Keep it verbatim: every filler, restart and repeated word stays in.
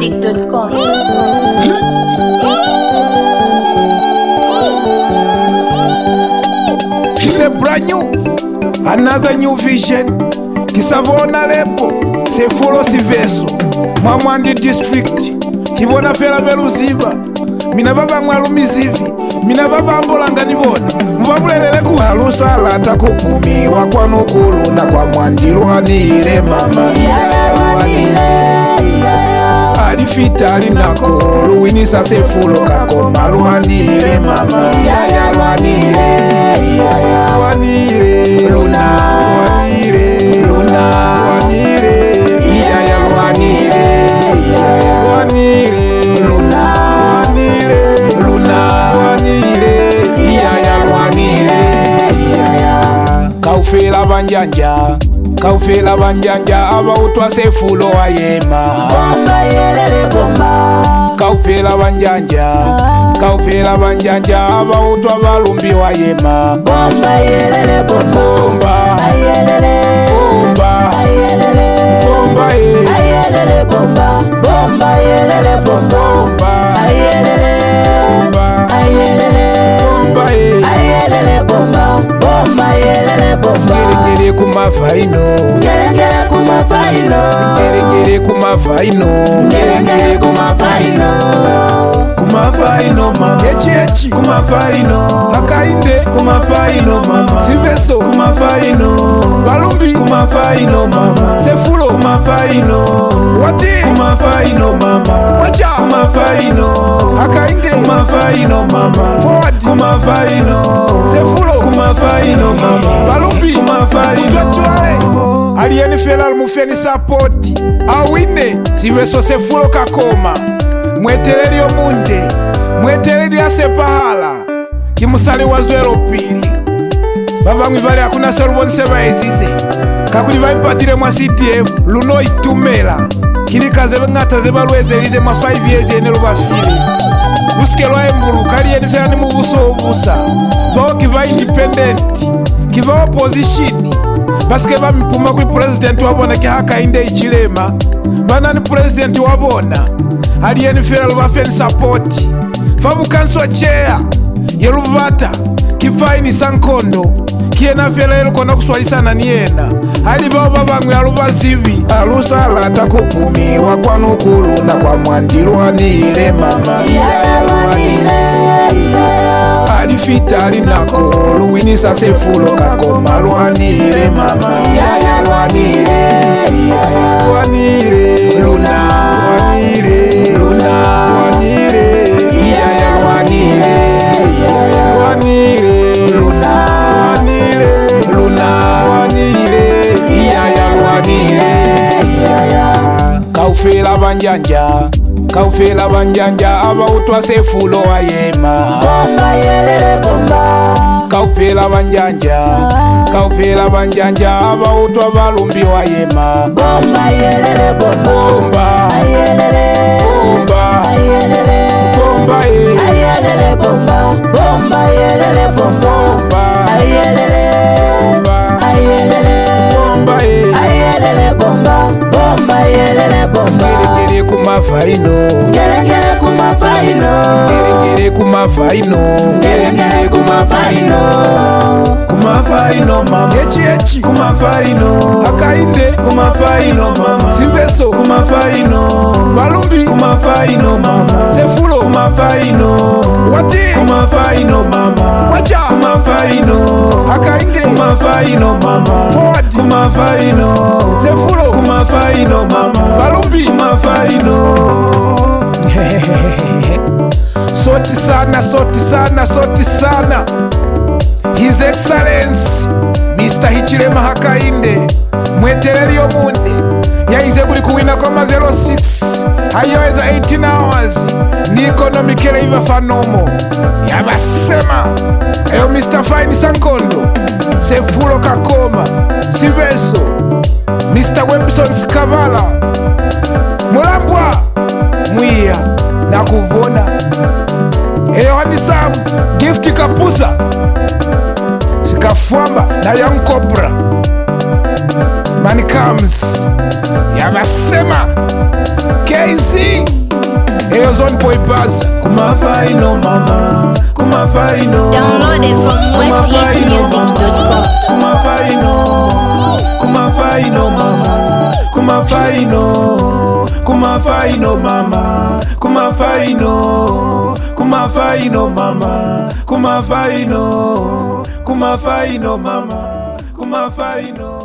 music dot com. It's a brand new, another new vision. Kisavona lepo, se follow si verso. Mwamwandi district, kibona fela beluziba. Mina baba mwalumizivi, mina baba ambolanga nibona. Mbabulelele ku halusa lata kupumi wakwa nukulu na kwa mwandi ruhanile mama. Alifita alinako, luwinisa se fulo kakoma ruhanile mama. Yaya ruhanile, yaya ruhanile, luna ruhanile, luna ruhanile, yaya ruhanile, yaya ruhanile, luna ruhanile, luna ruhanile, yaya ruhanile, yaya. Kaufela banjanja, kaufela banjanja abautwa se fulo ayema. Bomba yelele bomba. Kaufela banjanja, kaufela banjanja abautwa balumbi wayema. Bomba yelele bomba. Bomba Ayelele. bomba Ayelele. bomba eh. Ayelele bomba. Bomba yelele bomba. Bomba Ayelele. bomba Ayelele. bomba eh. Ayelele bomba. Bomba yelele bomba. Ngere kumavaino, Ngere ngere kumafaino. ngere ngere kumavaino, Ngere ngere kumafaino. kumavaino mama. Echi echi kumavaino, akainde kumavaino mama. Siveso kumavaino, balumbi kumavaino mama. Sefulo kumavaino, wati kumavaino mama. Wacha kumavaino, akainde kumavaino mama. Forward kumavaino, sefulo kumavaino mama. Balumbi kumavaino. Utwachwale aliyeni fela mufeni support awine siveso sefulo kakoma. Mweteleli omunde, mweteleli asepahala kimusali wazwelo pili. Babangwi bali akuna saluboni seba ezize kakuli baipatile mwa C T F luno itumela kilikaze ngata zeba lwezelize mwa five years ene lubafili lusike lwa embulu kali yeni fela ni mubuso obusa bao kiva independent kiva opposition basike bamipuma kuli president wabona kihaka inde ichilema bana ni president wabona aliyeni fela lubafeni support fabu kanswa chair yerubata kifaini sankondo kiena fela yelo kona kuswalisana niyena hali bao babangwe alubazivi alusa lata kupumi wakwa nukulu na kwa mwandi ruhanile mama. Yaya ruhanile. Alifita alinako, luwinisa sefulo kakoma ruhanile mama. Yaya ruhanile, yaya ruhanile, luna ruhanile, luna ruhanile, yaya ruhanile, yaya ruhanile, luna ruhanile, luna ruhanile, yaya ruhanile, yaya. Kaufela banjanja, kaufela banjanja abautwa sefulo ayema. Bomba yelele bomba. Kaufela banjanja, kaufela banjanja abautwa balumbi wayema. Bomba yelele bomba. Bomba Ayelele. bomba Ayelele. bomba eh. Ayelele bomba. Bomba yelele bomba. Bomba Ayelele. bomba Ayelele. bomba eh. Ayelele bomba. Bomba yelele bomba. Ngere ngere kumavaino, Ngere ngere kumafaino. ngere ngere kumavaino, Ngere ngere kumafaino. kumavaino mama. Echi echi kumavaino, akainde kumavaino mama. Siveso kumavaino, balumbi kumavaino mama. Sefulo kumavaino, wati kumavaino mama. Wacha kumavaino, akainde kumavaino mama. Forward kumavaino, sefulo kumavaino mama. Balumbi kumavaino. Soti sana, soti sana, soti sana. His Excellence Mister Hichilema Hakainde mweteleli omunde yaize kuli kuwina koma zero six hayaweza eighteen hours ni ekonomikele iva fanomo yabasema eyo Mister Fine Sankondo sefulo kakoma siveso Mister Webson Skavala mulambwa mwiya nakuvona eyo hadisamu gift kapusa sikafwamba na Young Cobra Man Comes yabasema K Z Studios on Poipers. Kumafaino mama, kumafaino. Downloaded from west gate music dot com. Kumafaino, kumafaino mama, kumafaino, kumafaino mama, kumafaino, kumafaino mama, kumafaino, kumafaino mama, kumafaino.